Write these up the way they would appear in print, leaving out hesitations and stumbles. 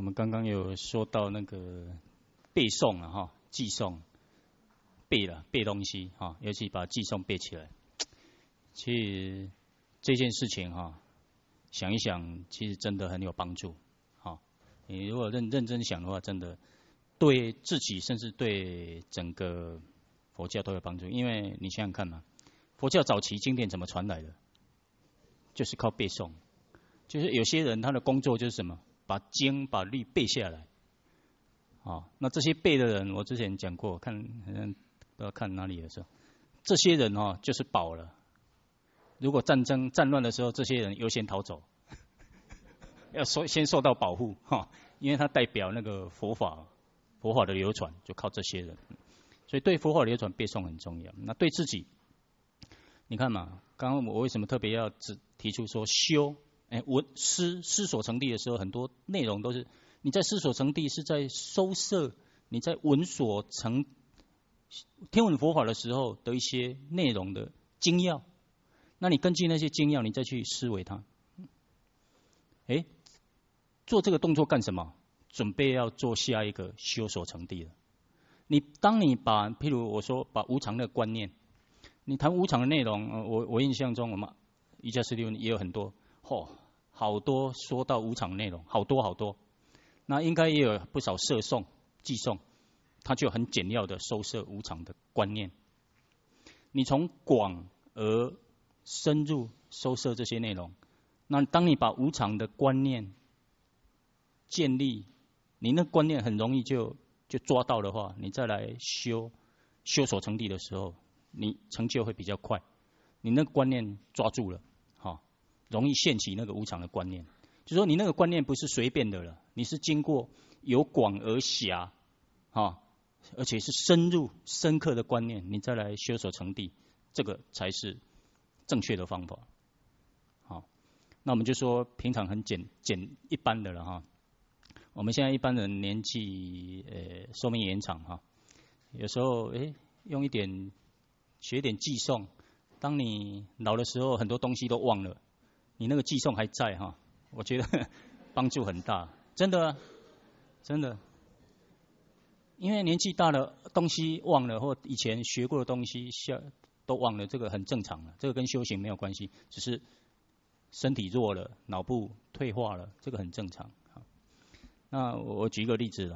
们刚刚有说到那个背诵啊，哈，记诵，背东西哈，尤其把记诵背起来。其实这件事情哈，想一想，其实真的很有帮助。哈，你如果认真想的话，真的对自己甚至对整个佛教都有帮助。因为你想想看嘛，佛教早期经典怎么传来的？就是靠背诵。就是有些人他的工作就是什么？把经把律背下来。那这些背的人，我之前讲过，看好像不知道看哪里的时候，这些人就是宝了。如果战争战乱的时候，这些人优先逃走，要先受到保护因为他代表那个佛法的流传，就靠这些人。所以对佛法流传背诵很重要。那对自己，你看嘛，刚刚我为什么特别要提出说修？诗所成地的时候，很多内容都是你在诗所成地是在收摄你在文所成天文佛法的时候的一些内容的精要。那你根据那些精要，你再去思维它。做这个动作干什么？准备要做下一个修所成地了。当你把，譬如我说把无常的观念，你谈无常的内容，我印象中我们瑜伽师弟也有很多。好多说到无常内容，好多。那应该也有不少摄诵、记诵，他就很简要的收摄无常的观念。你从广而深入收摄这些内容，那当你把无常的观念建立，你那观念很容易就抓到的话，你再来修所成地的时候，你成就会比较快。你那观念抓住了。容易现起那个无常的观念，就是说你那个观念不是随便的了，你是经过由广而狭，而且是深入深刻的观念，你再来修所成地，这个才是正确的方法。那我们就说平常很简一般的了哈。我们现在一般人年纪寿命延长有时候用一点学一点记诵，当你老的时候，很多东西都忘了。你那个记诵还在我觉得帮助很大，真的，因为年纪大了，东西忘了，或以前学过的东西都忘了，这个很正常了，这个跟修行没有关系，只是身体弱了，脑部退化了，这个很正常。那我举一个例子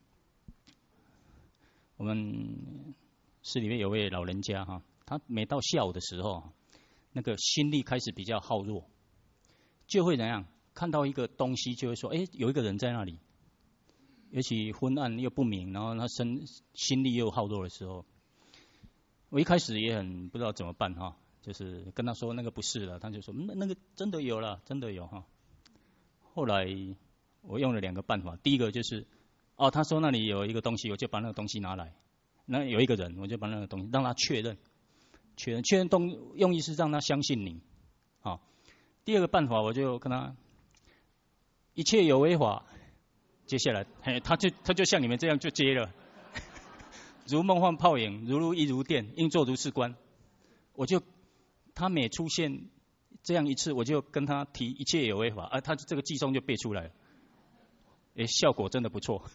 我们市里面有位老人家他每到下午的时候，那个心力开始比较耗弱。就会怎样？看到一个东西就会说，有一个人在那里，尤其昏暗又不明，然后他心力又耗弱的时候，我一开始也很不知道怎么办就是跟他说那个不是了，他就说那个真的有了，真的有后来我用了2个办法，第一个就是他说那里有一个东西，我就把那个东西拿来，那有一个人，我就把那个东西让他确认用意是让他相信你第二个办法，我就跟他一切有为法，接下来他就像你们这样就接了，如梦幻泡影，如露亦如电，应作如是观。他每出现这样一次，我就跟他提一切有为法，他这个记诵就背出来了，效果真的不错。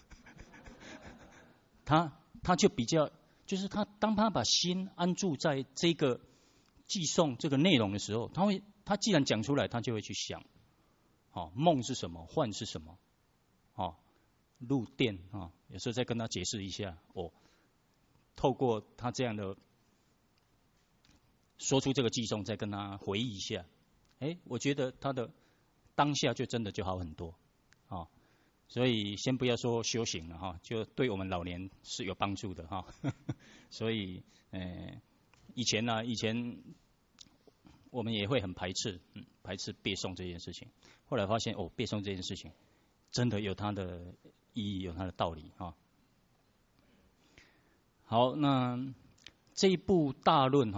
他就比较，就是当他把心安住在这个记诵这个内容的时候，他既然讲出来，他就会去想，梦是什么，幻是什么，路电有时候再跟他解释一下，透过他这样的说出这个记诵，再跟他回忆一下，我觉得他的当下就真的就好很多所以先不要说修行了就对我们老年是有帮助的所以以前我们也会很排斥背诵这件事情。后来发现背诵这件事情真的有它的意义，有它的道理好，那这一部大论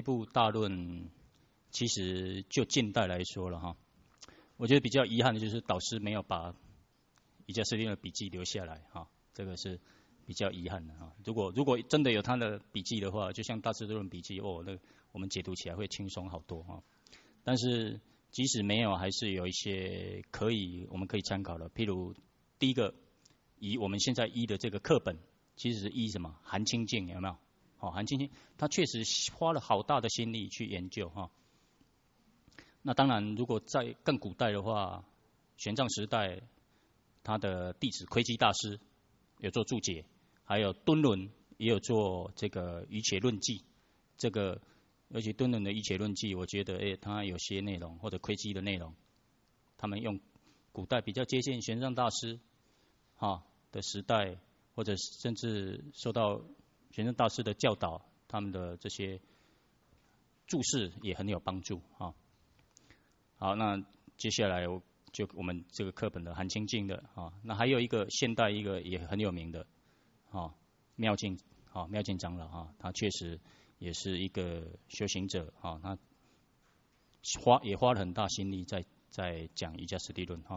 其实就近代来说了我觉得比较遗憾的就是导师没有把瑜伽师弟的笔记留下来这个是比较遗憾的如果真的有他的笔记的话，就像大智度论笔记那我们解读起来会轻松好多但是即使没有，还是有一些我们可以参考的，譬如第一个，以我们现在医的这个课本，其实是医什么？韩清净有没有？韩清净他确实花了好大的心力去研究哈。那当然，如果在更古代的话，玄奘时代，他的弟子窥基大师有做注解，还有敦伦也有做这个《瑜伽论记》。这个而且敦伦的《瑜伽论记》，我觉得他有些内容或者窥基的内容，他们用古代比较接近玄奘大师的时代，或者甚至受到玄奘大师的教导，他们的这些注释也很有帮助哈。好，那接下来就我们这个课本的韩清净的那还有一个现代一个也很有名的妙净妙净长老他确实也是一个修行者他也花了很大心力在讲瑜伽师地论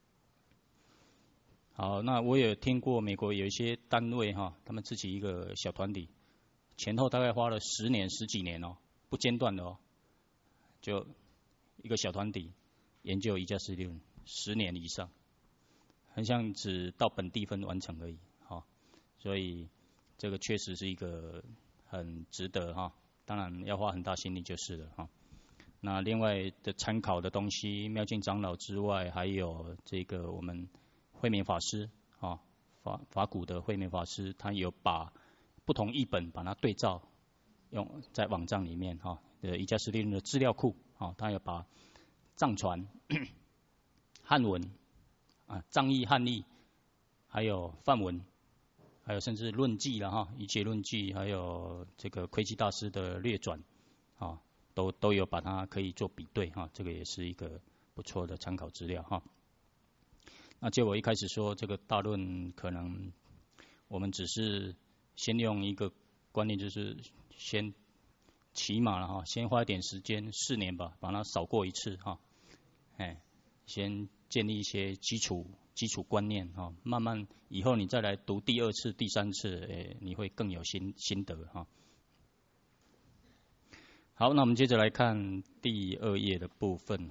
好，那我也听过美国有一些单位他们自己一个小团体，前后大概花了10几年不间断的就一个小团体研究瑜伽师地论10年以上，很像只到本地分完成而已所以这个确实是一个很值得当然要花很大心力就是了那另外的参考的东西，妙净长老之外，还有这个我们慧明法师法古的慧明法师，他有把不同译本把它对照，用在网站里面瑜伽师地论的资料库他有把藏传汉文藏译汉译，还有梵文，还有甚至论记啦瑜伽论记，还有这个窥基大师的略转都有把它可以做比对这个也是一个不错的参考资料那就我一开始说这个大论，可能我们只是先用一个观念，就是先起码了先花一点时间4年吧，把它扫过一次先建立一些基础观念慢慢以后你再来读第2次、第3次，你会更有心得好，那我们接着来看第2页的部分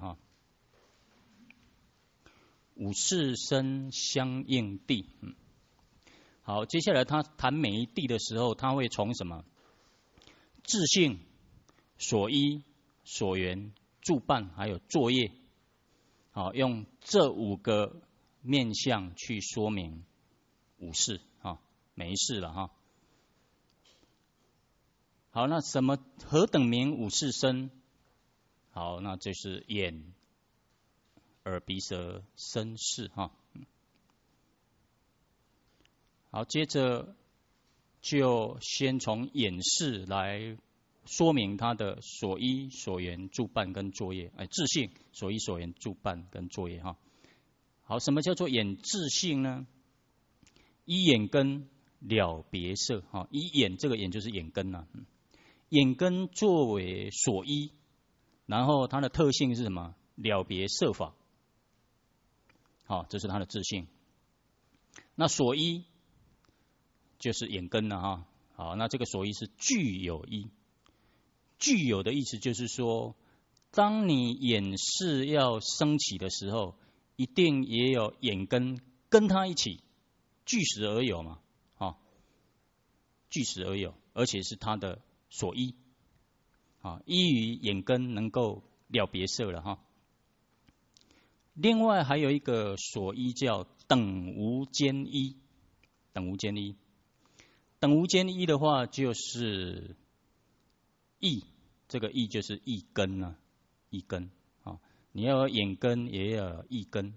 五事身相应地。好，接下来他谈每一地的时候，他会从什么？自性、所依、所缘、助伴，还有作业，用这5个面向去说明五事每一事了好，那何等名五事身？好，那这是眼、耳、鼻、舌、身、识好，接着就先从眼识来说明它的所依、所缘、助伴跟作业。自性、所依、所缘、助伴跟作业好，什么叫做眼自性呢？依眼根了别色依眼，这个眼就是眼根眼根作为所依，然后它的特性是什么？了别色法。这是它的自性。那所依就是眼根了好，那这个所依是具有依。具有的意思就是说，当你眼识要升起的时候，一定也有眼根跟它一起俱时而有嘛俱时而有，而且是它的所依依于眼根能够了别色了另外还有一个所依叫等无间依。等无间依，等无间依的话就是意，这个意就是意根意根你要有眼根，也要有意根。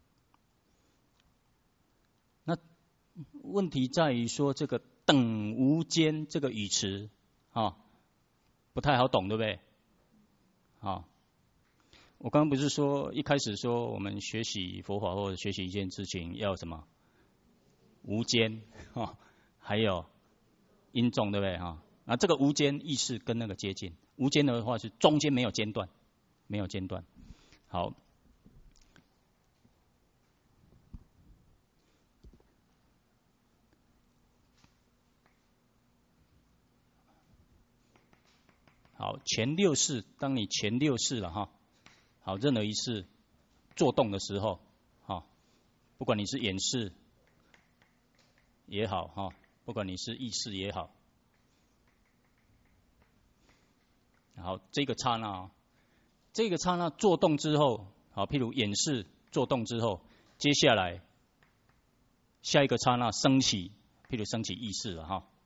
那问题在于说，这个等无间这个语词不太好懂，对不对？我刚刚不是说一开始说我们学习佛法或者学习一件事情要什么无间还有音重，对不对那这个无间意识跟那个接近，无间的话是中间没有间断，没有间断。好，好，前6识，当你前6识了好，任何一识做动的时候不管你是眼视也好哈，不管你是意识也好，好，这个刹那，这个刹那作动之后，好，譬如眼视作动之后，接下来下一个刹那升起，譬如升起意识了哈。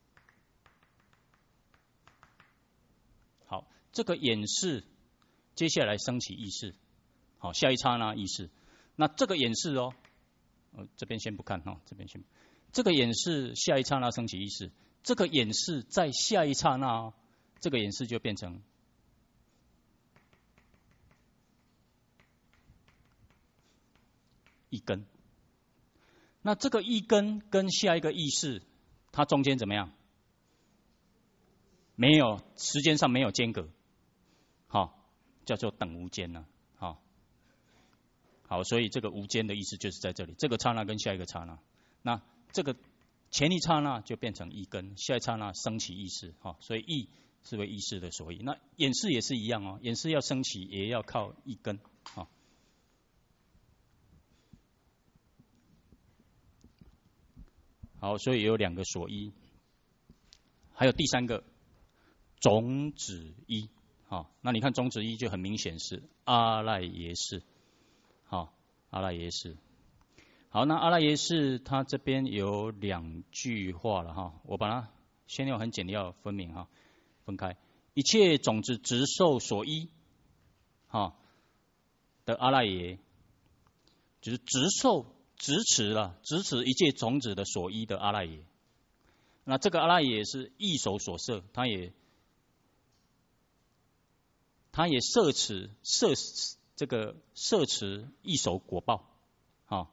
好，这个眼视接下来升起意识，好，下一刹那意识。那这个眼视哦，这边先不看哈，这边先。这个眼视下一刹那升起意识，这个眼视在下一刹那哦，这个眼视就变成一根。那这个一根跟下一个意识，它中间怎么样？没有，时间上没有间隔，好，叫做等无间呢，好，好，所以这个无间的意思就是在这里，这个刹那跟下一个刹那，那这个前一刹那就变成一根，下一刹那升起意识，好，所以意是为意识的所依。那眼视也是一样哦，眼视要升起也要靠一根，好。好，所以有两个所依，还有第三个种子依。好，那你看种子依就很明显是阿赖耶识。好，阿赖耶识。好，那阿赖耶识它这边有两句话了哈，我把它先用很简要分明哈，分开。一切种子执受所依，哈的阿赖耶，就是执受。执持一切种子的所依的阿赖耶，那这个阿赖耶是意手所摄，他也摄持一手果报，好，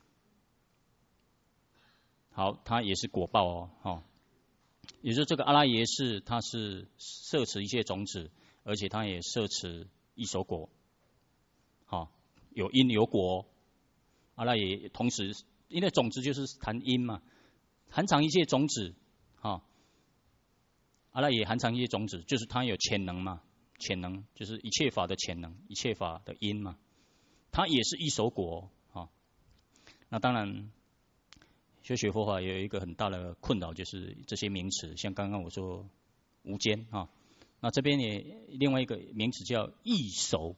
好，他也是果报哦，好，也就是这个阿赖耶是他是摄持一切种子，而且他也摄持一手果，好，有因有果。阿赖耶同时，因为种子就是含因嘛，含藏一切种子，哈，阿赖耶含藏一切种子，就是它有潜能嘛，潜能就是一切法的潜能，一切法的因嘛，它也是一手果，哈。那当然，学佛法有一个很大的困扰，就是这些名词，像刚刚我说无间啊，那这边也另外一个名词叫意手，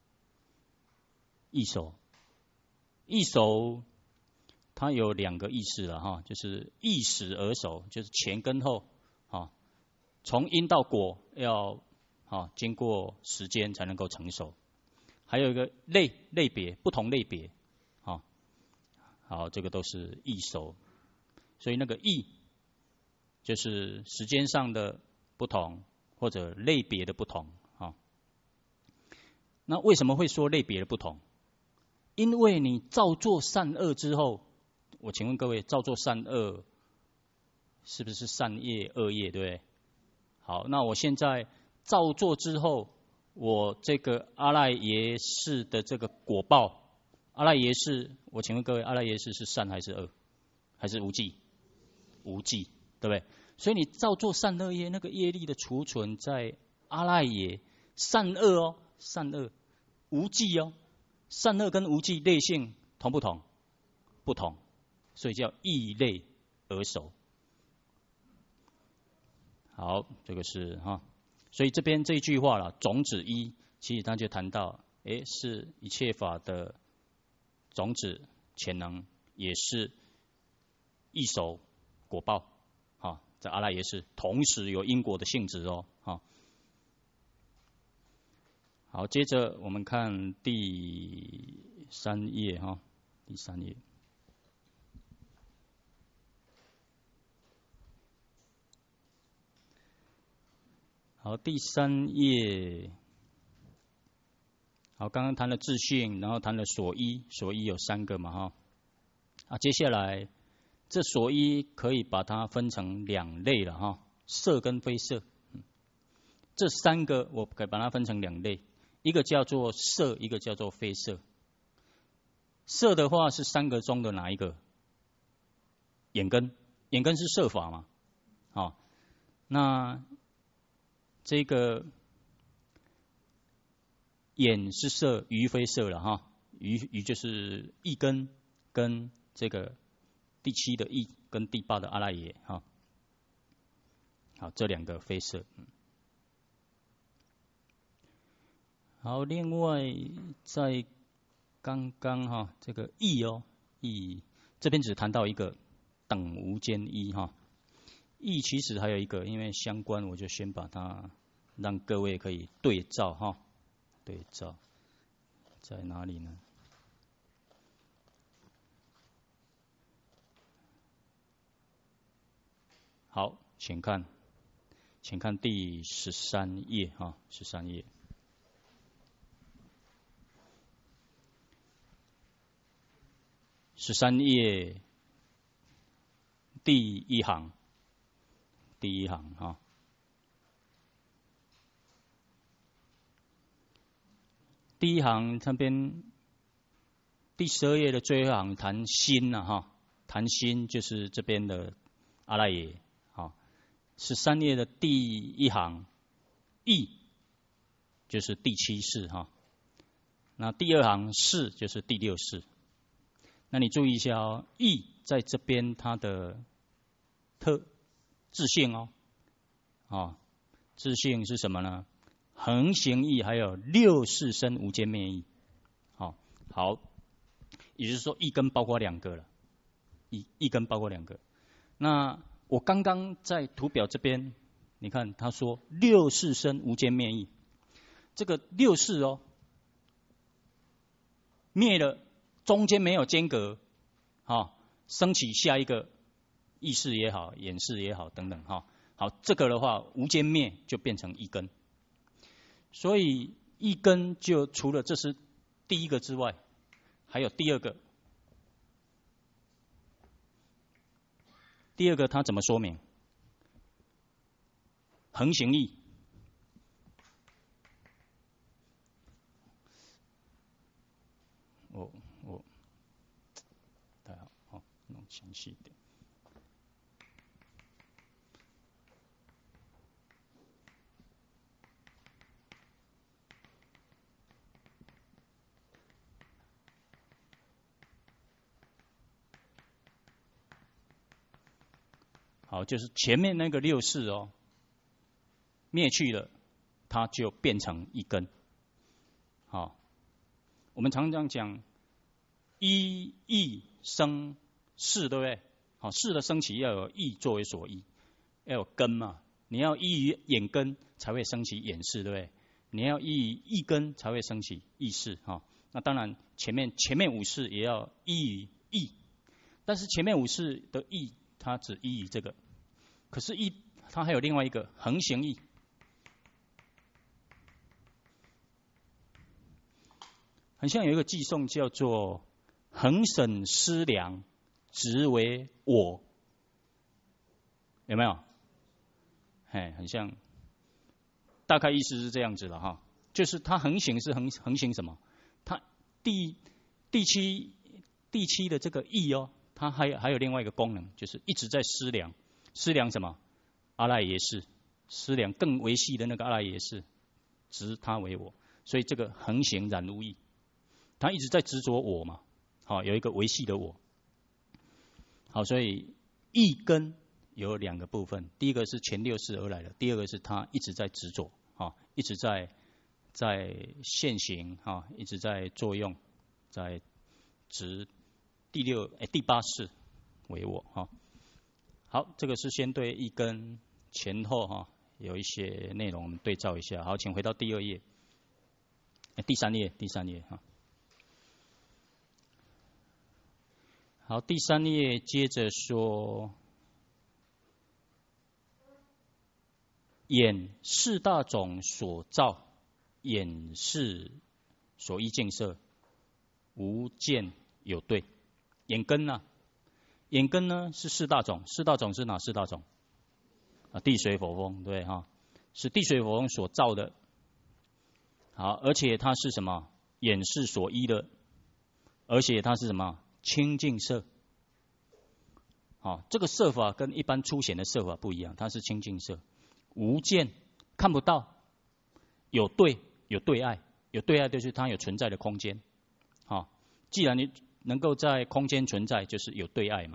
意手。意手它有两个意思了哈，就是意始而熟，就是前跟后，啊，从因到果要经过时间才能够成熟。还有一个类别，不同类别，好，这个都是意熟。所以那个意就是时间上的不同或者类别的不同啊。那为什么会说类别的不同？因为你造作善恶之后，我请问各位，造作善恶是不是善业恶业，对不对？好，那我现在造作之后，我这个阿赖耶识的这个果报，阿赖耶识，我请问各位，阿赖耶识是善还是恶，还是无记？无记，对不对？所以你造作善恶业，那个业力的储存在阿赖耶，善恶哦，善恶无记哦。善恶跟无记类性同不同？不同，所以叫异类而熟。好，这个是哈，所以这边这一句话了，种子一，其实他就谈到，是一切法的种子潜能，也是一手果报，哈，在阿赖耶识同时有因果的性质哦，哈。好，接着我们看第三页哈，第三页。好，第三页。好，刚刚谈了自性，然后谈了所依，所依有三个嘛哈。接下来这所依可以把它分成两类了哈，色跟非色。这三个我可以把它分成两类。一个叫做色，一个叫做非色。色的话是三个中的哪一个？眼根，眼根是色法嘛？好，那这个眼是色，鱼非色了哈。鱼就是一根， 跟这个第7的羿跟第8的阿赖耶哈。好，这2个非色。好，另外在刚刚哈这个羿哦，羿这边只谈到一个等无间一哈。羿其实还有一个，因为相关，我就先把它让各位可以对照哈。对照在哪里呢？好，请看第13页哈，13页。13页第1行，第1行哈。第1行这边第12页的最后一行谈心呐哈，谈心就是这边的阿赖耶。好，13页的第1行羿就是第7世哈，那第2行世就是第6世。那你注意一下哦，羿在这边它的自性哦，自性是什么呢？恒行义还有6世生无间灭义。好，也就是说一根包括2个了，一根包括2个。那我刚刚在图表这边，你看他说6世生无间灭义，这个6世哦，灭了。中间没有间隔，升起下一个意识也好，眼识也好，等等好，这个的话无间灭就变成一根，所以一根就除了这是第一个之外，还有第二个。第二个它怎么说明？恒行义。弄详细一点。好，就是前面那个6世哦，灭去了，它就变成一根。好，我们常常讲一义生事，对不对？好，事的升起要有义作为所依，要有根嘛。你要依于眼根才会升起眼识，对不对？你要依于意根才会升起意识哈。那当然前面5世也要依于意，但是前面5世的意它只依于这个，可是意它还有另外一个恒行意。很像有一个寄颂叫做恒审思量，直为我，有没有？很像，大概意思是这样子了哈，就是它恒行是恒行什么？它第七的这个意哦，它还有另外一个功能，就是一直在思量，思量什么？阿赖耶识，思量更维系的那个阿赖耶识，执它为我，所以这个恒行染污意。他一直在执着我嘛，好，有一个维系的我。好，所以意根有2个部分，第一个是前6世而来的，第二个是他一直在执着，一直在现行，一直在作用，在执第8世为我。好，这个是先对意根前后有一些内容我们对照一下。好，请回到第2页，第3页哈。好，第3页接着说，眼4大种所造，眼识所依境色，无见有对。眼根呢？眼根呢是4大种，4大种是哪4大种？地水火风，对哈，是地水火风所造的。好，而且它是什么？眼识所依的，而且它是什么？清净色。这个色法跟一般粗显的色法不一样，它是清净色，无见，看不到，有对爱，有对爱就是它有存在的空间。既然能够在空间存在，就是有对爱嘛。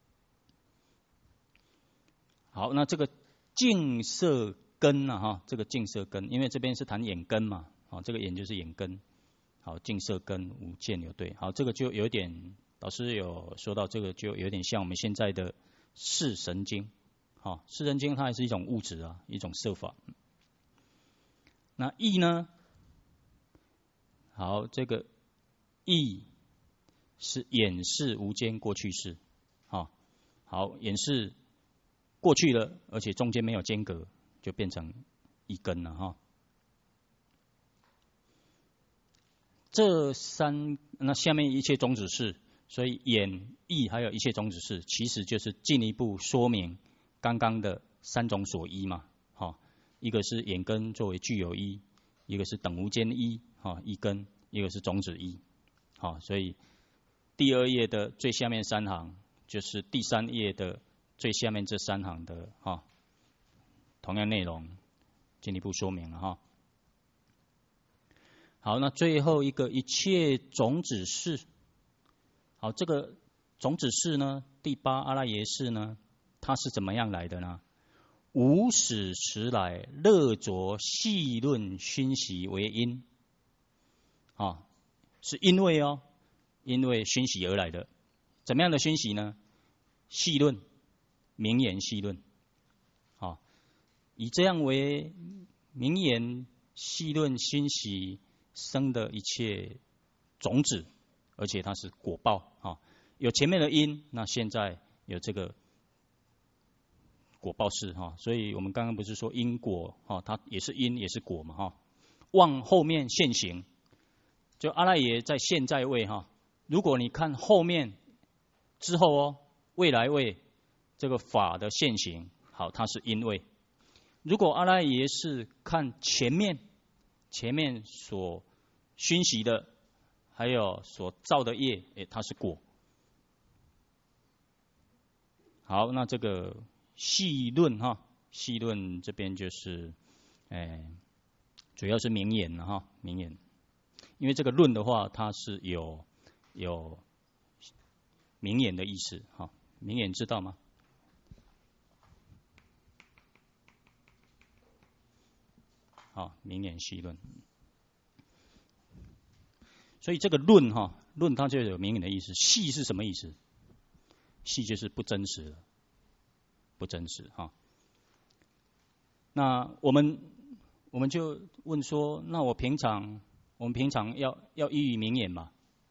好，那这个净色根啊，哈，这个净色根，因为这边是谈眼根嘛，好，这个眼就是眼根，好，净色根无见有对，好，这个就有点，老师有说到，这个就有点像我们现在的视神经，好，视神经它还是一种物质啊，一种色法。那意呢？好，这个意是眼视无间过去式，好，眼视过去了，而且中间没有间隔，就变成一根了哈。这三，那下面一切种子式，所以眼、意还有一切种子式，其实就是进一步说明刚刚的三种所依嘛。好，一个是眼根作为具有依，一个是等无间依，一根，一个是种子依。好，所以第2页的最下面3行，就是第3页的最下面这3行的同样内容进一步说明了哈。好，那最后一个一切种子式，好，这个种子式呢，第8阿赖耶识呢，它是怎么样来的呢？无始时来乐着细论熏习为因，是因为熏习而来的。怎么样的熏习呢？细论，名言细论，以这样为名言细论熏习生的一切种子，而且它是果报，有前面的因，那现在有这个果报式，所以我们刚刚不是说因果，它也是因也是果嘛，往后面现行，就阿赖耶在现在位，如果你看后面之后未来位这个法的现行，好，它是因位。如果阿赖耶是看前面所熏习的，还有所造的业，它是果。好，那这个细论细论这边就是，主要是名言了名言，因为这个论的话，它是有名言的意思名言知道吗？名言细论，所以这个论论它就有名言的意思。细是什么意思？细就是不真实的，不真实那我们就问说，那我们平常要依于名言嘛？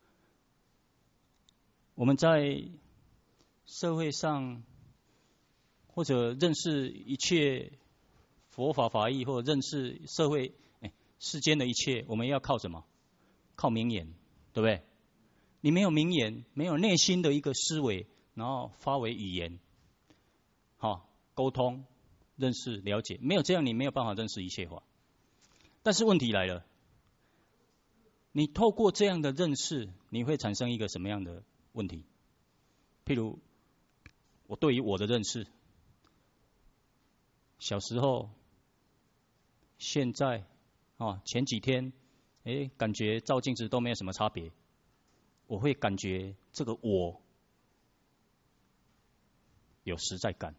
我们在社会上或者认识一切佛法法义，或者认识社会世间的一切，我们要靠什么？靠名言，对不对？你没有名言，没有内心的一个思维，然后发为语言，沟通、认识、了解，没有这样，你没有办法认识一切法。但是问题来了，你透过这样的认识，你会产生一个什么样的问题？譬如我对于我的认识，小时候、现在前几天，感觉照镜子都没有什么差别，我会感觉这个我有实在感。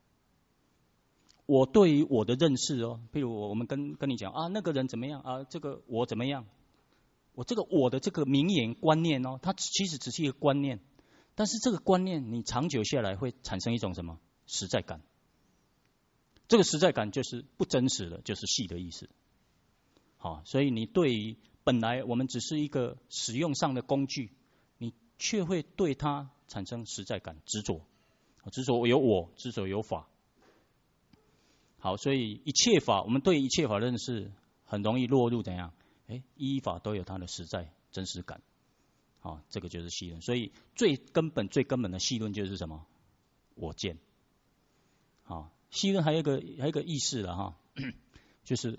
我对于我的认识譬如我们跟你讲那个人怎么样这个我怎么样，我这个我的这个名言观念它其实只是一个观念，但是这个观念你长久下来会产生一种什么实在感？这个实在感就是不真实的，就是细的意思。所以你对于本来我们只是一个使用上的工具，你却会对它产生实在感，执着有我，执着有法。好，所以一切法，我们对一切法认识很容易落入怎样？依法都有它的实在真实感。这个就是细论。所以最根本的细论就是什么？我见。细论还有一个意思了就是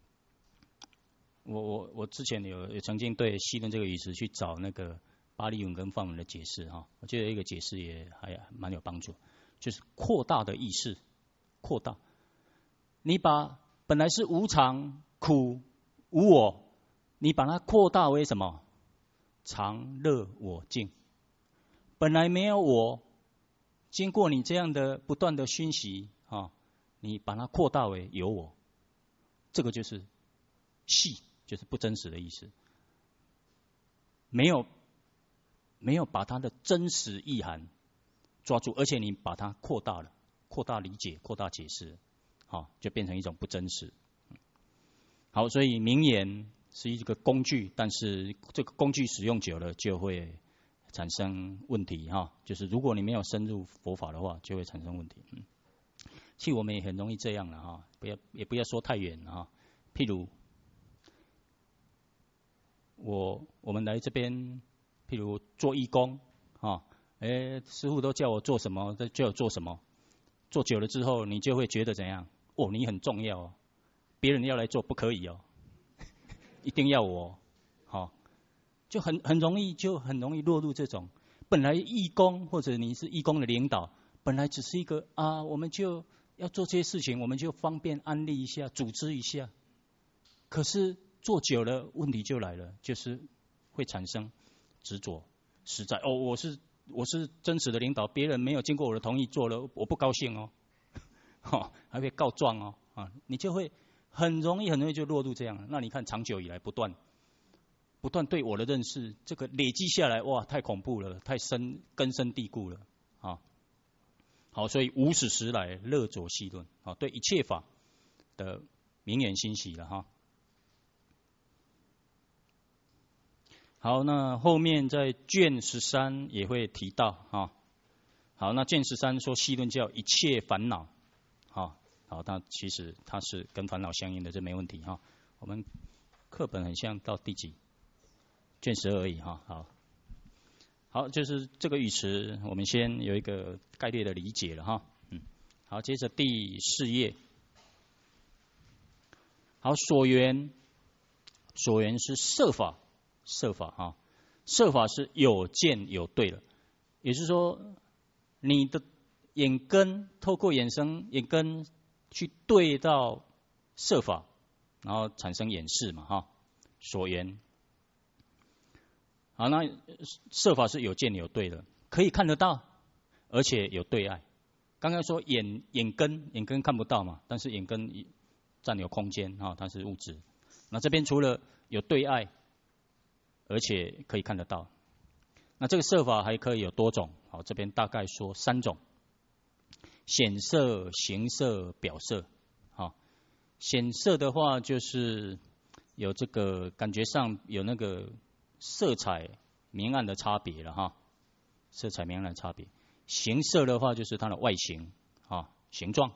我之前有曾经对细论这个语词去找那个巴利文跟梵文的解释我觉得一个解释也还蛮有帮助，就是扩大的意思，扩大。你把本来是无常、苦、无我，你把它扩大为什么？常、乐、我、净， 本来没有我，经过你这样的不断的熏习啊，你把它扩大为有我，这个就是细，就是不真实的意思。没有把它的真实意涵抓住，而且你把它扩大了，扩大理解，扩大解释，好，就变成一种不真实。好，所以名言是一个工具，但是这个工具使用久了就会产生问题哈。就是如果你没有深入佛法的话，就会产生问题。其实我们也很容易这样了哈，也不要说太远了哈。譬如我们来这边，譬如做义工啊，师父都叫我做什么，就要做什么。做久了之后，你就会觉得怎样？哦，你很重要哦，别人要来做不可以哦，一定要我，好，就很容易落入这种本来义工或者你是义工的领导，本来只是一个啊，我们就要做这些事情，我们就方便安利一下，组织一下，可是做久了，问题就来了，就是会产生执着、实在。哦，我是真实的领导，别人没有经过我的同意做了，我不高兴哦，还会告状哦，你就会很容易就落入这样。那你看长久以来不断对我的认识，这个累积下来，哇，太恐怖了，太根深蒂固了啊。好，所以无始时来，乐着细论啊，对一切法的名言欣喜了哈。好，那后面在卷13也会提到哈。好，那卷13说细论叫一切烦恼，好，那其实它是跟烦恼相应的，这没问题哈。我们课本很像到第几？卷12而已哈。好，就是这个语词，我们先有一个概略的理解了哈。好，接着第4页。好，所缘是摄法哈，摄法是有见有对的，也就是说，你的眼根透过眼根去对到摄法，然后产生眼识嘛哈，所缘。好，那摄法是有见有对的，可以看得到，而且有对爱。刚刚说眼根看不到嘛，但是眼根占有空间啊，它是物质。那这边除了有对爱，而且可以看得到，那这个摄法还可以有多种。好，这边大概说3种：显色、形色、表色。好，显色的话就是有这个感觉上有那个色彩明暗的差别了哈，色彩明暗的差别。形色的话就是它的外形啊，形状。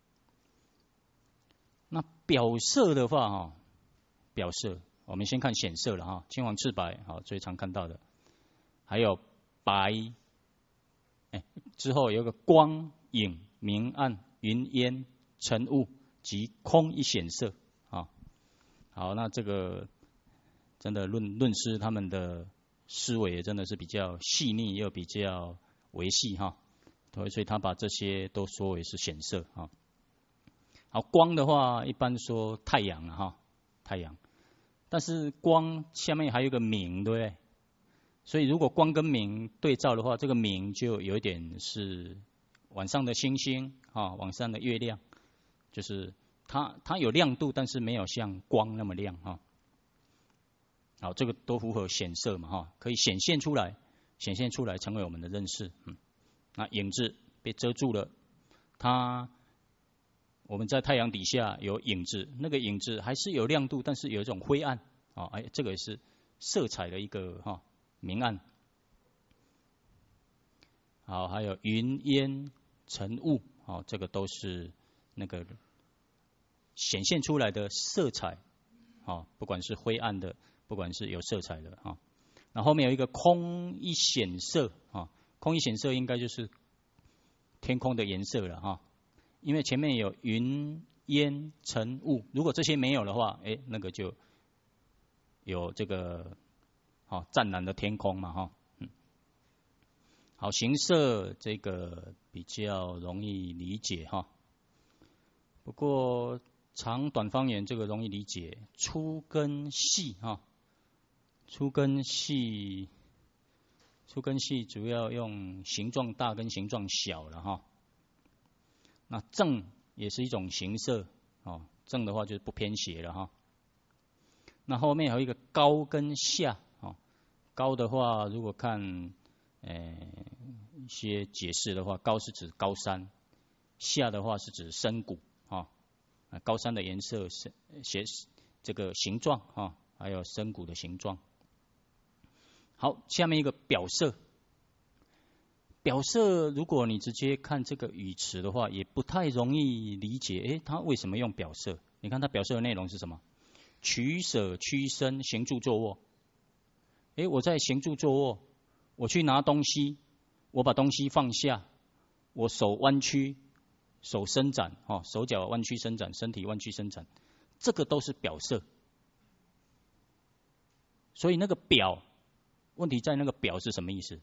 那表色的话表色我们先看显色了哈，青黄赤白，好，最常看到的，还有白，之后有个光影明暗云烟尘雾及空一显色啊。好，那这个真的论师他们的思维也真的是比较细腻又比较维系哈，所以他把这些都说为是显色啊。好，光的话一般说太阳了哈，太阳，但是光下面还有个明，对不对？所以如果光跟明对照的话，这个明就有一点是晚上的星星啊，晚上的月亮，就是它有亮度，但是没有像光那么亮哈。好，这个都符合显色嘛哈，可以显现出来成为我们的认识。那影子被遮住了，我们在太阳底下有影子，那个影子还是有亮度，但是有一种灰暗啊，这个也是色彩的一个明暗。好，还有云烟尘雾，这个都是那个显现出来的色彩，不管是灰暗的，不管是有色彩的啊。那后面有一个空一显色啊，空一显色应该就是天空的颜色了哈。因为前面有云烟尘雾，如果这些没有的话，那个就有这个湛蓝的天空嘛哈。好，形色这个比较容易理解哈。不过长短方言这个容易理解，粗跟细哈，粗跟细粗根细主要用形状大跟形状小了哈。那正也是一种形色哦，正的话就是不偏斜了哈。那后面还有一个高跟下哦，高的话如果看一些解释的话，高是指高山，下的话是指深谷啊。高山的颜色是这个形状啊，还有深谷的形状。好，下面一个表色。表色，如果你直接看这个语词的话，也不太容易理解。它为什么用表色？你看它表色的内容是什么？取舍、屈伸、行住坐卧。我在行住坐卧，我去拿东西，我把东西放下，我手弯曲，手伸展，手脚弯曲伸展，身体弯曲伸展，这个都是表色。所以那个表，问题在那个表是什么意思？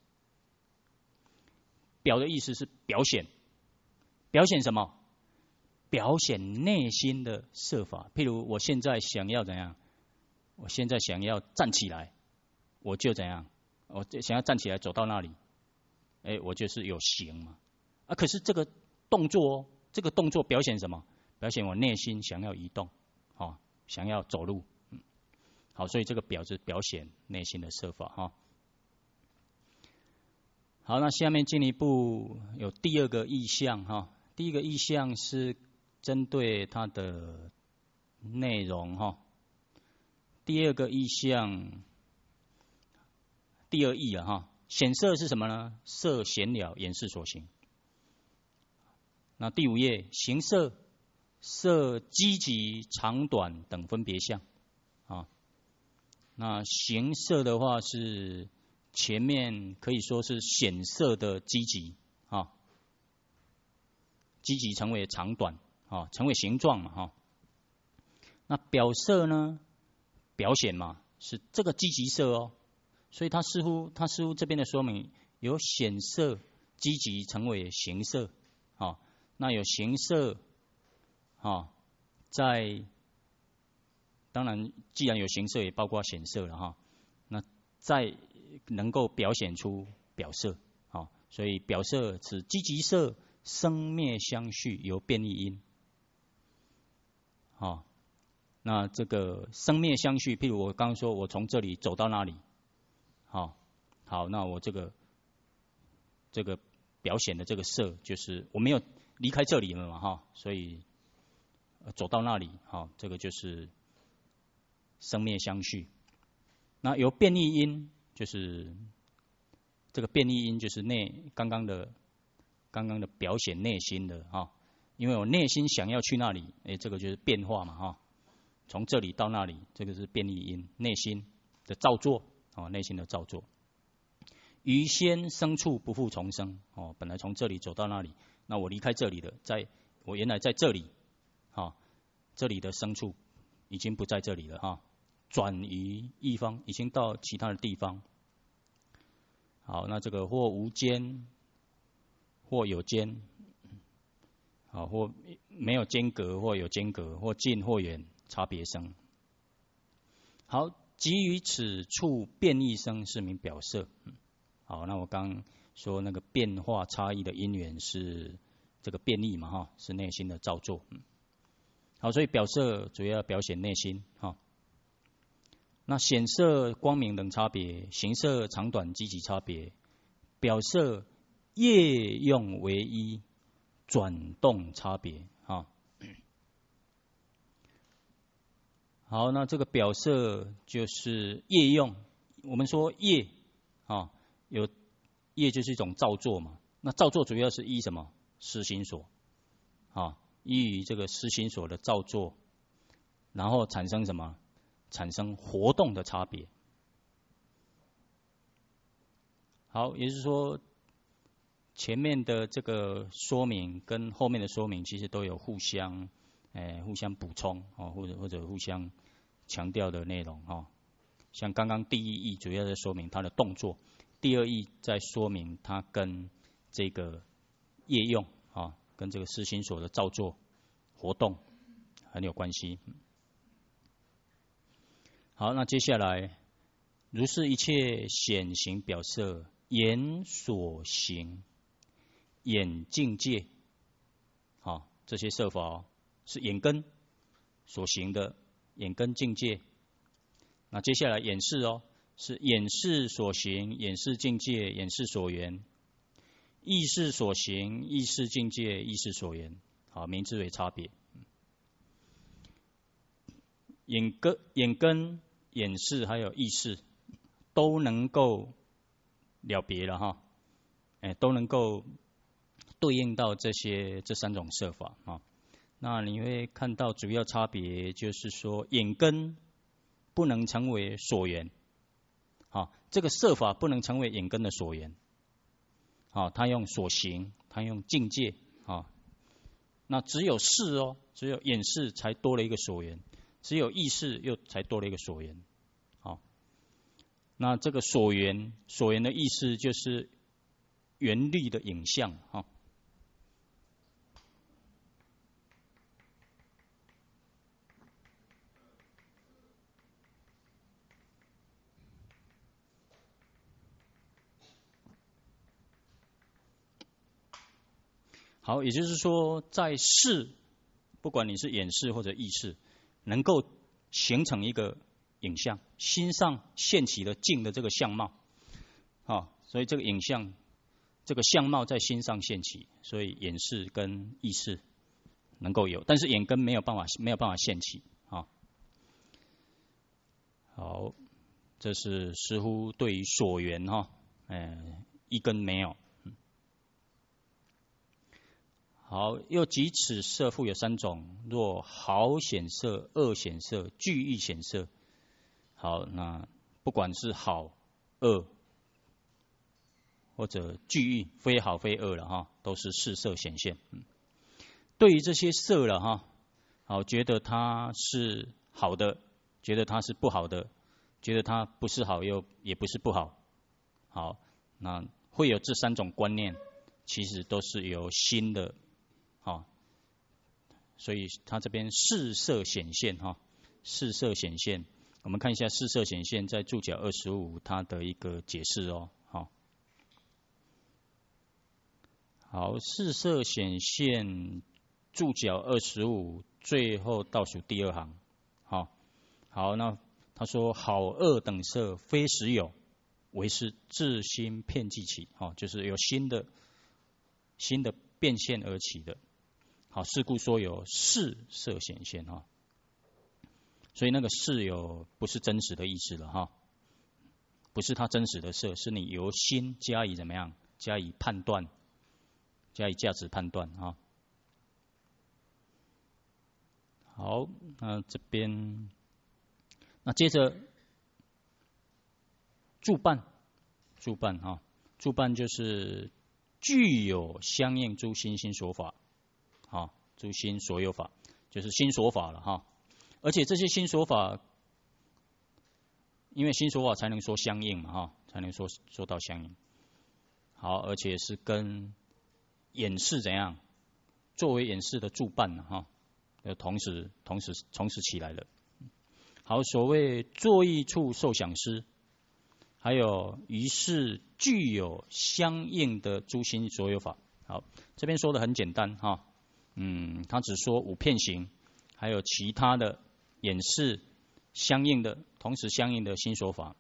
表的意思是表显，表显什么？表显内心的设法。譬如我现在想要怎样？我现在想要站起来，我就怎样？我想要站起来走到那里，我就是有形嘛。可是这个动作，这个动作表现什么？表现我内心想要移动，想要走路。好，所以这个表是表显内心的设法哈。好，那下面进一步有第二个意象哈。第一个意象是针对它的内容哈。第二个意象，第二义哈，显色是什么呢？色显了，眼视所行。那第五页，形色，色积极、长短等分别相啊。那形色的话是前面可以说是显色的积极啊，积极成为长短啊，成为形状嘛哈。那表色呢？表显嘛，是这个积极色哦，所以它似乎这边的说明有显色积极成为形色啊，那有形色啊，在当然既然有形色，也包括显色了哈。那再能够表现出表色啊，所以表色指积极色生灭相续，由变异因啊。那这个生灭相续，譬如我刚刚说，我从这里走到那里，好，那我这个表显的这个色，就是我没有离开这里了嘛哈，所以走到那里，这个就是生灭相续。那由变异因，就是这个变异因，就是刚刚的表显内心的哈，因为我内心想要去那里，这个就是变化嘛哈。从这里到那里，这个是变异因，内心的造作内心的造作。于先生处不复重生本来从这里走到那里，那我离开这里了，我原来在这里这里的生处已经不在这里了哈，转于异方，已经到其他的地方。好，那这个或无间，或有间，好，或没有间隔，或有间隔，或近或远。差别生。好，即于此处变异生是名表色。好，那我刚说那个变化差异的因缘是这个变异嘛哈，是内心的造作。好，所以表色主要表现内心哈。那显色、光明等差别，形色长短、积极差别，表色业用为一，转动差别哈。好，那这个表色就是业用。我们说业有业就是一种造作嘛。那造作主要是依什么？思心所依于这个思心所的造作，然后产生什么？产生活动的差别。好，也就是说，前面的这个说明跟后面的说明其实都有互相补充或者互相强调的内容像刚刚第一义主要在说明它的动作，第二义在说明它跟这个业用跟这个思心所的造作活动很有关系。好，那接下来如是一切显形表色， 眼所行，眼境界，好，这些色法是眼根所行的眼根境界。那接下来眼识是眼识所行，眼识境界，眼识所缘；意识所行，意识境界，意识所缘。好，名之为差别。眼根、眼识还有意识都能够了别了哈，都能够对应到这三种色法啊。那你会看到主要差别就是说，眼根不能成为所缘，这个色法不能成为眼根的所缘，它用所行，它用境界那只有识只有眼识才多了一个所缘，只有意识又才多了一个所缘。那这个所缘的意思就是缘虑的影像好，也就是说，在识，不管你是眼识或者意识，能够形成一个影像，心上现起的境的这个相貌，所以这个影像，这个相貌在心上现起，所以眼识跟意识能够有，但是眼根没有办法现起好，这是似乎对于所缘一根没有。好，又即此色复有三种，若好显色、恶显色、俱异显色。好，那不管是好、恶或者俱异，非好非恶了都是四色显现。对于这些色了好，觉得它是好的，觉得它是不好的，觉得它不是好也不是不好。好，那会有这三种观念，其实都是由心的。所以它这边四色显现四色显现，我们看一下四色显现在注脚25它的一个解释好，四色显现注脚25最后倒数第二行。好，那他说好恶等色非实有，唯是自心骗记起，就是有新的变现而起的。好，是故说有四色显现所以那个四有不是真实的意思了不是它真实的色，是你由心加以怎么样，加以判断，加以价值判断好，那这边那接着助伴就是具有相应诸心所法诸心所有法，就是心所法了而且这些心所法，因为心所法才能说相应嘛才能说到相应。好，而且是跟演示怎样，作为演示的助伴同时起来了。好，所谓作意处受想思，还有于是具有相应的诸心所有法。好，这边说的很简单他只说五遍行，还有其他的演示相应的，同时相应的心所法。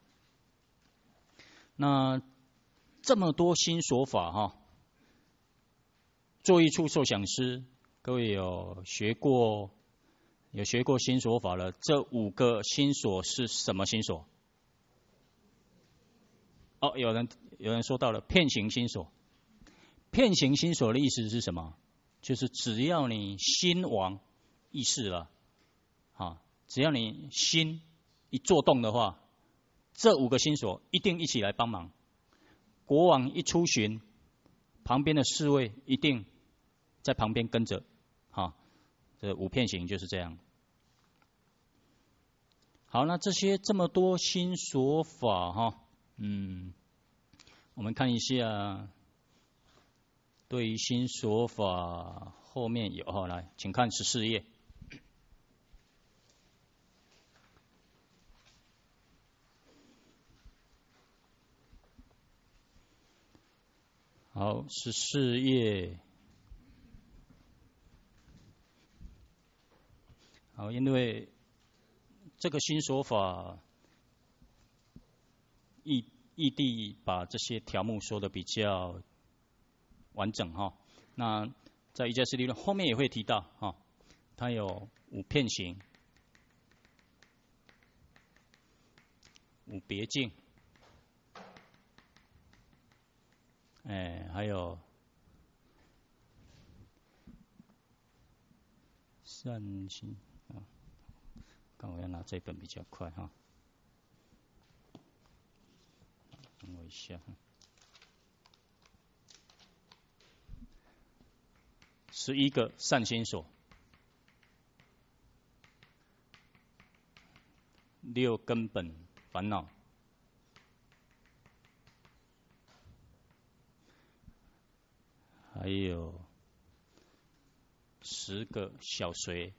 那这么多心所法作意处受想思，各位有学过心所法了？这五个心所是什么心所？有人说到了遍行心所。遍行心所的意思是什么？就是只要你心王意识了只要你心一作动的话，这五个心所一定一起来帮忙。国王一出巡，旁边的侍卫一定在旁边跟着这五遍行就是这样。好，那这么多心所法我们看一下对于心所法后面有来，请看14页。 好，14页。好，因为这个新说法，义谛把这些条目说的比较完整哈。那在瑜伽师理论后面也会提到哈，它有5片形、5别境，还有善心啊。看我要拿这本比较快哈，等我一下。11个善心所，6根本烦恼，还有10个小随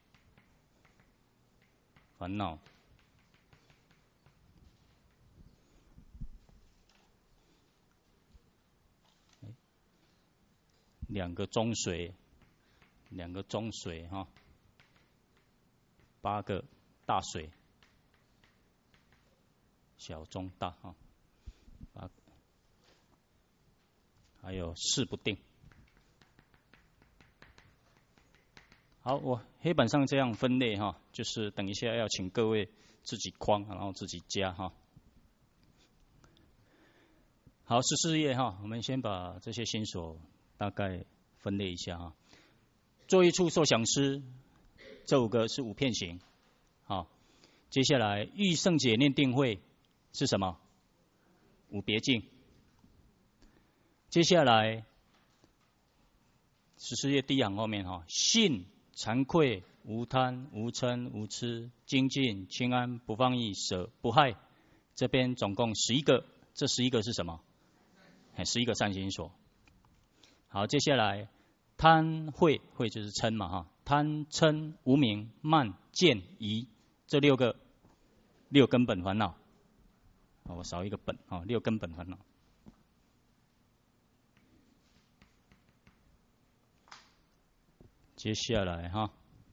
烦恼，2个中随，2个中随哈，8个大随，小中大哈，8个，还有4不定。好，我黑板上这样分类哈，就是等一下要请各位自己框，然后自己加哈。好，14页哈，我们先把这些心所大概分类一下哈。作意处受想思，这5个是5片形。好，接下来欲圣解念定慧是什么？5别境。接下来14页第1行后面哈，信惭愧、无贪、无嗔、无痴、精进、清安、不放逸、舍、不害，这边总共11个，这11个是什么？11个善心所。好，接下来贪恚，恚就是嗔嘛哈，贪嗔无明慢见疑，这6个6根本烦恼。我少一个本啊，6根本烦恼。接下来哈，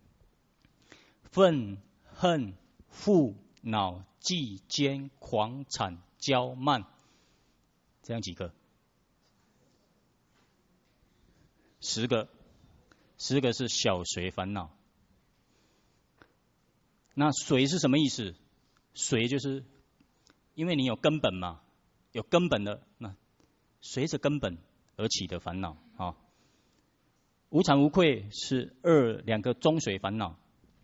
愤恨覆恼忌奸狂谄骄慢，这样几个？10个，10个是小随烦恼。那随是什么意思？随就是因为你有根本嘛，有根本的，那随着根本而起的烦恼啊。无惭无愧是2个中随烦恼，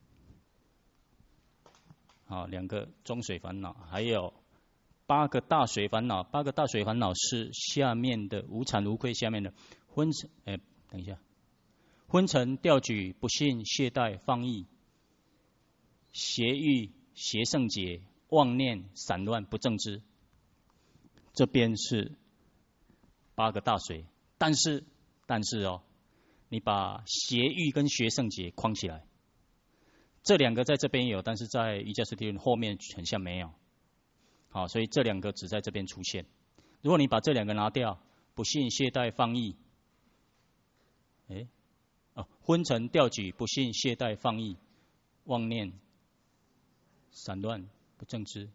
好，2个中随烦恼，还有8个大随烦恼。8个大随烦恼是下面的无惭无愧下面的昏沉，等一下，昏沉调举不信懈怠放逸邪欲邪圣解妄念散乱不正知，这边是8个大随，但是哦，你把邪欲跟邪圣解框起来，这2个在这边有，但是在瑜伽师地论后面很像没有。好，所以这2个只在这边出现。如果你把这2个拿掉，不信懈怠放逸，昏沉调举不信懈怠放逸妄念散乱不正知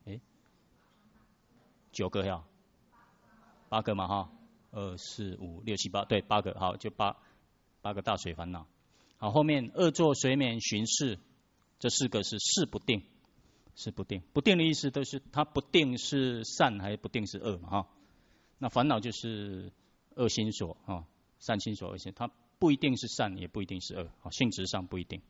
，9个呀，8个嘛哈，2、4、5、6、7、8，对，8个，好，就8个大随烦恼。好，后面恶作随眠寻事，这4个是事不定，是不定。不定的意思都是它不定是善还是不定是恶嘛哈。那烦恼就是恶心所啊，善心所恶心，它不一定是善，也不一定是恶，性质上不一定。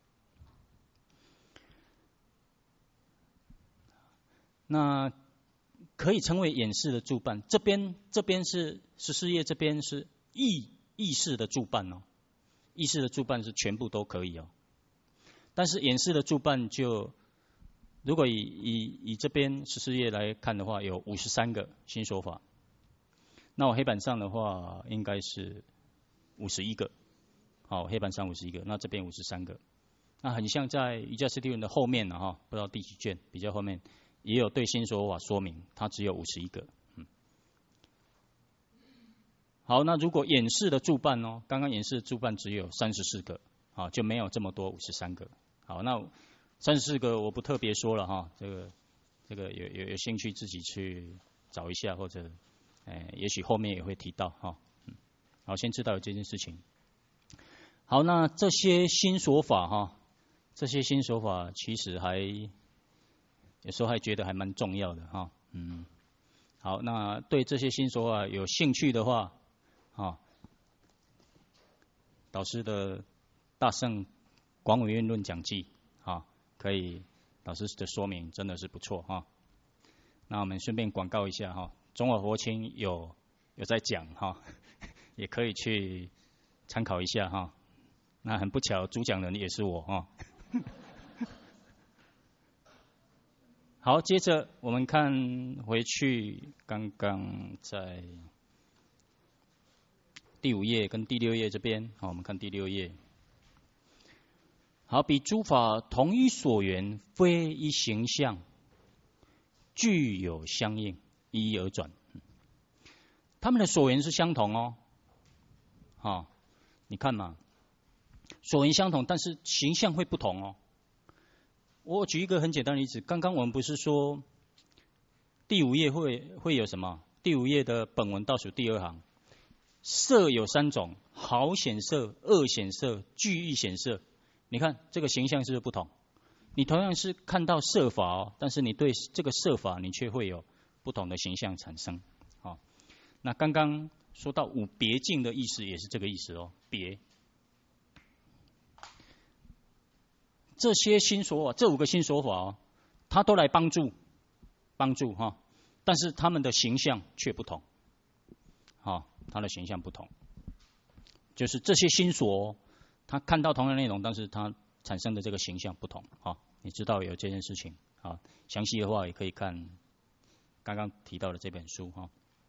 那可以称为眼识的助伴，这边是14页，这边是意识的助伴哦，意识的助伴是全部都可以哦。但是眼识的助伴就，如果以这边14页来看的话，有53个新说法。那我黑板上的话应该是51个，好，黑板上51个，那这边53个，那很像在瑜伽师地论的后面哈，不知道第几卷，比较后面也有对新说法说明，它只有51个。 好，那如果演示的助伴哦，刚刚演示的助伴只有34个，好，就没有这么多53个。好，那34个我不特别说了哈，这个有兴趣自己去找一下，或者也许后面也会提到哈。好，先知道有这件事情。好，那这些新手法哈，这些新手法其实有时候还觉得还蛮重要的哈。好，那对这些新手法有兴趣的话，导师的大圣广委运论讲记可以，老师的说明真的是不错哈。那我们顺便广告一下哈，中华佛青有在讲哈，也可以去参考一下哈。那很不巧，主讲人也是我哈。好，接着我们看回去，刚刚在第5页跟第6页这边，好，我们看第6页。好，彼诸法同一所缘，非一形象，具有相应，一一而转。他们的所缘是相同哦，你看嘛，所缘相同，但是形象会不同哦。我举一个很简单的例子，刚刚我们不是说第5页会有什么？第5页的本文倒数第2行，色有3种：好显色、恶显色、具异显色。你看这个形象是不是不同？你同样是看到色法哦，但是你对这个色法你却会有不同的形象产生。好，那刚刚说到五别境的意思也是这个意思哦，别。这些新说法，这5个新说法哦，它都来帮助哈，但是他们的形象却不同。它的形象不同，就是这些新说。他看到同样的内容，但是他产生的这个形象不同。你知道有这件事情。详细的话也可以看刚刚提到的这本书。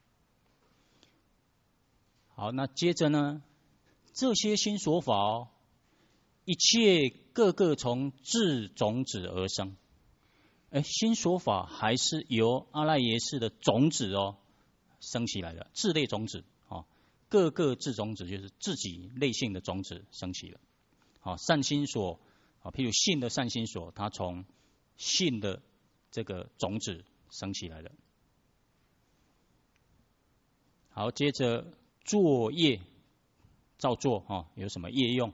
好，那接着呢，这些新说法一切各个从智种子而生。新说法还是由阿赖耶识的种子生起来的，智类种子。各个智种子就是自己类性的种子升起了。善心所，譬如信的善心所，它从信的这个种子升起来了。好，接着作业造作有什么业用？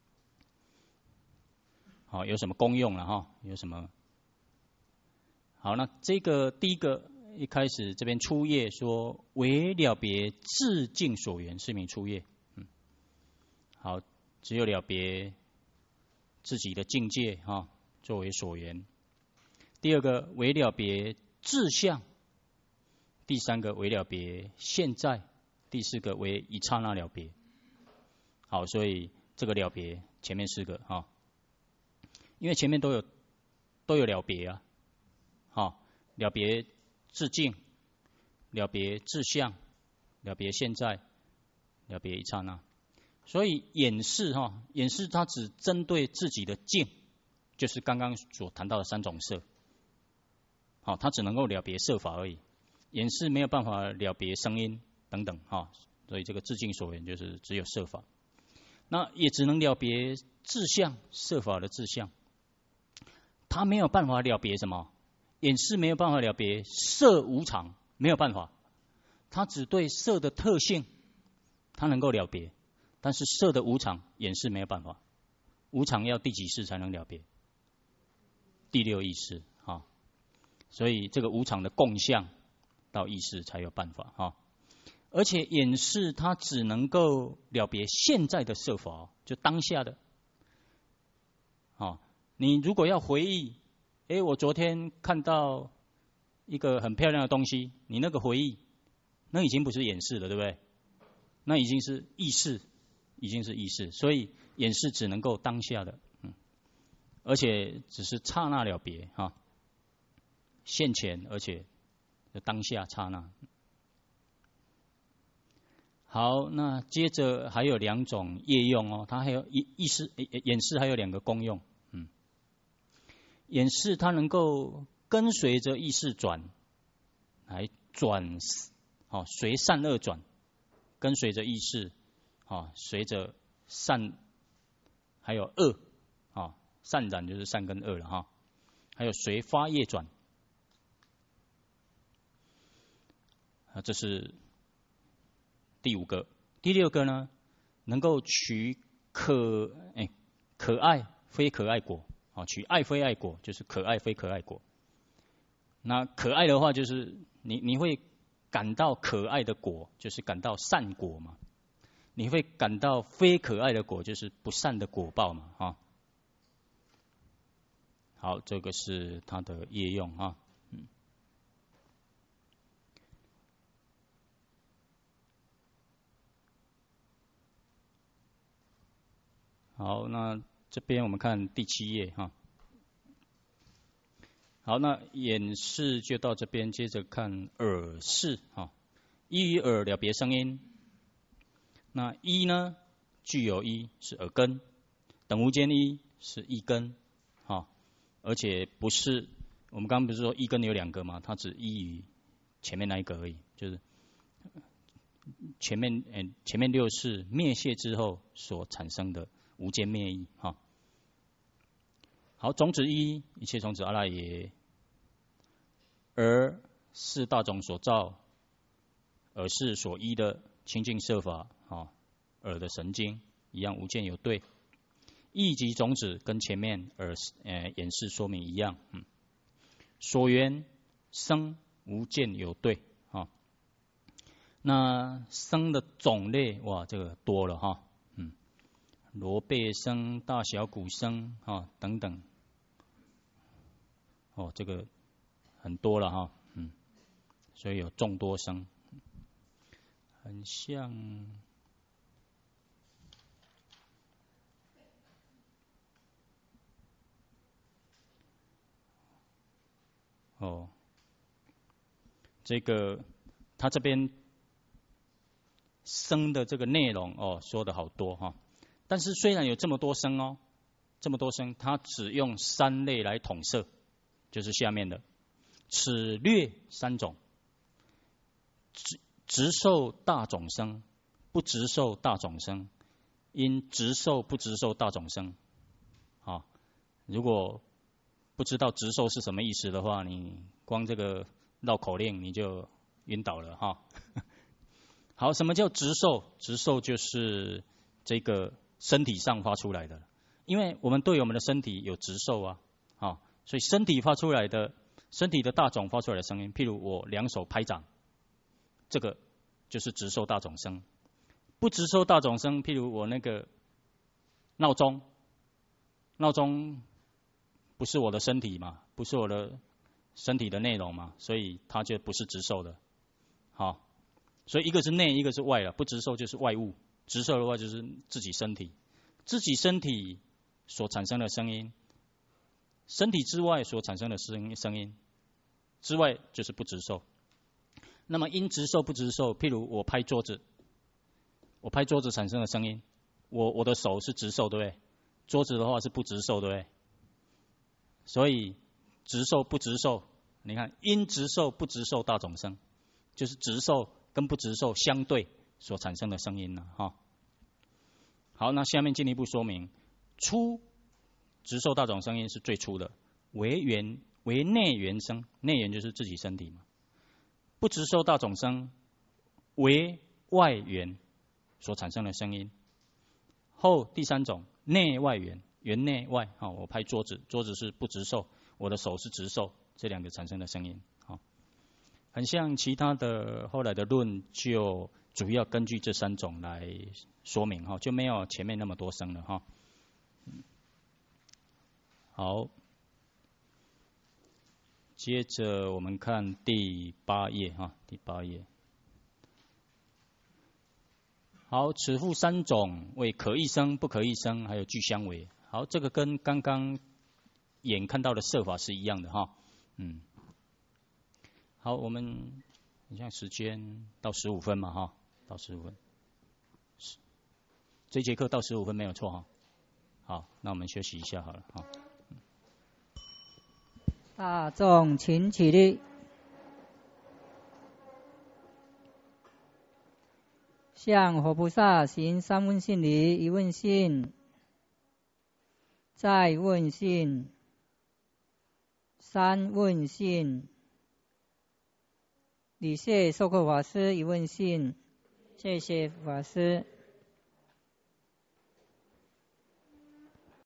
有什么功用了有什么？好，那这个第一个。一开始这边初业说为了别自境所缘是名初业。好，只有了别自己的境界作为所缘。第2个为了别志向，第3个为了别现在，第4个为一刹那了别。好，所以这个了别前面4个因为前面都有了别了别自境，了别志向，了别现在，了别一刹那。所以演示它只针对自己的境，就是刚刚所谈到的3种色。它只能够了别色法而已，演示没有办法了别声音等等所以这个自境所缘就是只有色法。那也只能了别志向，色法的志向。它没有办法了别什么？演示没有办法了别色无常，没有办法，它只对色的特性，它能够了别，但是色的无常，演示没有办法。无常要第几世才能了别？第6意识所以这个无常的共相到意识才有办法而且演示它只能够了别现在的色法，就当下的。你如果要回忆。我昨天看到一个很漂亮的东西，你那个回忆，那已经不是演示了，对不对？那已经是意识，所以演示只能够当下的，而且只是刹那了别现前，而且当下刹那。好，那接着还有2种业用它还有演示还有2个功用。演示它能够跟随着意识转，来转随善恶转， 跟随着意识，随着善还有恶，善染就是善跟恶了哈，还有随发业转，这是第5个。第6个呢，能够取可爱非可爱果，取爱非爱果，就是可爱非可爱果。那可爱的话，就是你会感到可爱的果，就是感到善果嘛。你会感到非可爱的果，就是不善的果报嘛，好，这个是它的业用啊。好，那这边我们看第7页哈。好，那眼识就到这边，接着看耳识哈。依于耳了别声音，那依呢具有依是耳根，等无间依是意根，而且不是我们刚刚不是说一根有2个吗？它只依于前面那一个而已，就是前面6识灭谢之后所产生的无间灭意哈。好，种子一切种子阿赖耶，而是大种所造，耳是所依的清净色法耳的神经一样无间有对。意即种子跟前面演示说明一样，所缘生无间有对那生的种类哇，这个多了哈，罗贝生、大小鼓生等等，这个很多了哈，所以有众多生，很像。这个他这边生的这个内容说的好多哈，但是虽然有这么多生这么多生，他只用3类来统摄，就是下面的此略3种，直受大种生，不直受大种生，因直受不直受大种生。如果不知道直受是什么意思的话，你光这个绕口令你就晕倒了哈。好，什么叫直受？直受就是这个身体上发出来的，因为我们对我们的身体有直受所以身体发出来的，身体的大种发出来的声音，譬如我2手拍掌，这个就是直受大种声。不直受大种声，譬如我那个闹钟不是我的身体嘛，不是我的身体的内容嘛，所以它就不是直受的。所以一个是内，一个是外了。不直受就是外物，直受的话就是自己身体，自己身体所产生的声音，身体之外所产生的声音之外就是不直受。那么因直受不直受，譬如我拍桌子，我拍桌子产生的声音，我的手是直受，对不对？桌子的话是不直受，对不对？所以直受不直受，你看因直受不直受大种声，就是直受跟不直受相对所产生的声音了好，那下面进一步说明，初直受大种声音是最初的，为内缘声，内缘就是自己身体嘛。不直受大种声为外缘所产生的声音。后第3种内外缘，缘内外我拍桌子，桌子是不直受，我的手是直受，这2个产生的声音很像其他的后来的论，就主要根据这3种来说明就没有前面那么多声了好，接着我们看第8页第8页。好，此复3种为可异生、不可异生，还有具相违。好，这个跟刚刚眼看到的色法是一样的好，我们你像时间到15分嘛到15分，这节课到15分没有错好，那我们休息一下好了大众请起立。 向佛菩萨行三问信礼：一问信，再问信，三问信。礼谢授课法师一问信，谢谢法师。